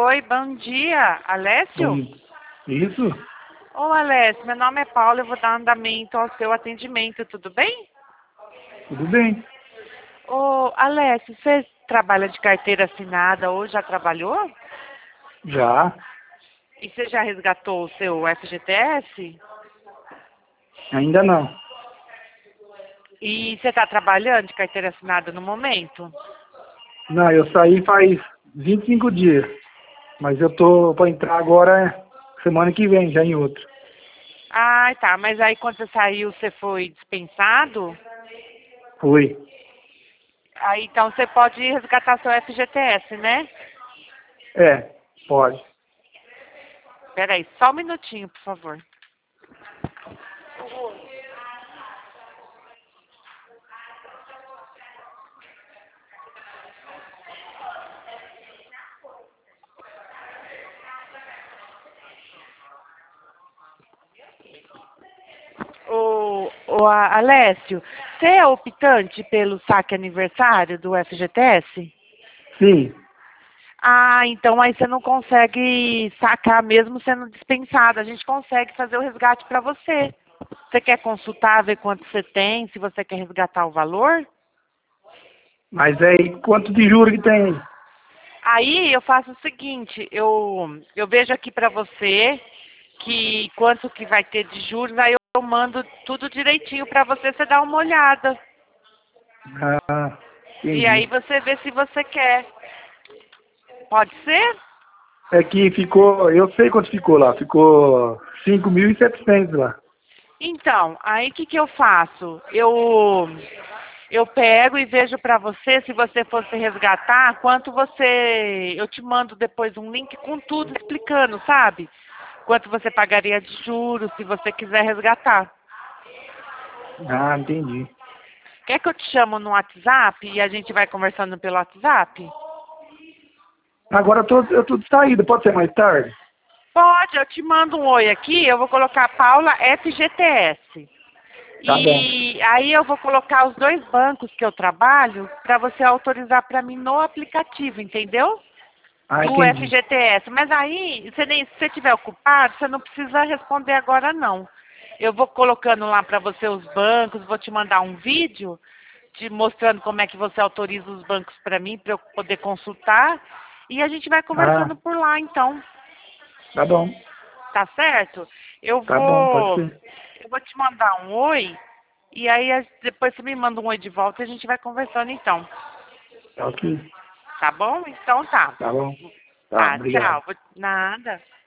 Oi, bom dia, Alessio? Isso? Ô, Alessio, meu nome é Paula, eu vou dar andamento ao seu atendimento, tudo bem? Tudo bem? Ô, Alessio, você trabalha de carteira assinada ou já trabalhou? Já? E você já resgatou o seu FGTS? Ainda não. E você está trabalhando de carteira assinada no momento? Não, eu saí faz 25 dias. Mas eu tô pra entrar agora semana que vem, já em outro. Ah, tá, mas aí quando você saiu, você foi dispensado? Foi. Aí então você pode resgatar seu FGTS, né? É, pode. Peraí, só um minutinho, por favor. Alessio, você é optante pelo saque aniversário do FGTS? Sim. Ah, então aí você não consegue sacar mesmo sendo dispensado. A gente consegue fazer o resgate para você. Você quer consultar, ver quanto você tem, se você quer resgatar o valor? Mas aí, quanto de juro que tem? Aí eu faço o seguinte, eu vejo aqui para você que quanto que vai ter de juros, aí eu mando tudo direitinho para você, você dar uma olhada. Ah, E aí entendi. você vê se você quer. Pode ser? É que ficou, eu sei quanto ficou lá. Ficou 5.700 lá. Então, aí o que que eu faço? Eu pego e vejo para você, se você fosse resgatar, quanto você... Eu te mando depois um link com tudo explicando, sabe? Quanto você pagaria de juros se você quiser resgatar. Ah, entendi. Quer que eu te chamo no WhatsApp e a gente vai conversando pelo WhatsApp? Agora eu tô de saída, pode ser mais tarde? Pode, eu te mando um oi aqui, eu vou colocar Paula FGTS. Tá bom. E aí eu vou colocar os dois bancos que eu trabalho para você autorizar para mim no aplicativo, entendeu? Ah, Do entendi. FGTS. Mas aí, se você estiver ocupado, você não precisa responder agora não. Eu vou colocando lá para você os bancos, vou te mandar um vídeo te mostrando como é que você autoriza os bancos para mim, para eu poder consultar. E a gente vai Ah, conversando por lá, então. tá bom. Tá certo? Eu Tá bom, pode vou, ser. eu vou te mandar um oi. E aí depois você me manda um oi de volta e a gente vai conversando então. Tá ok. Tá bom? Então tá. Tá bom. Tá, Tá, obrigado. tchau. Nada.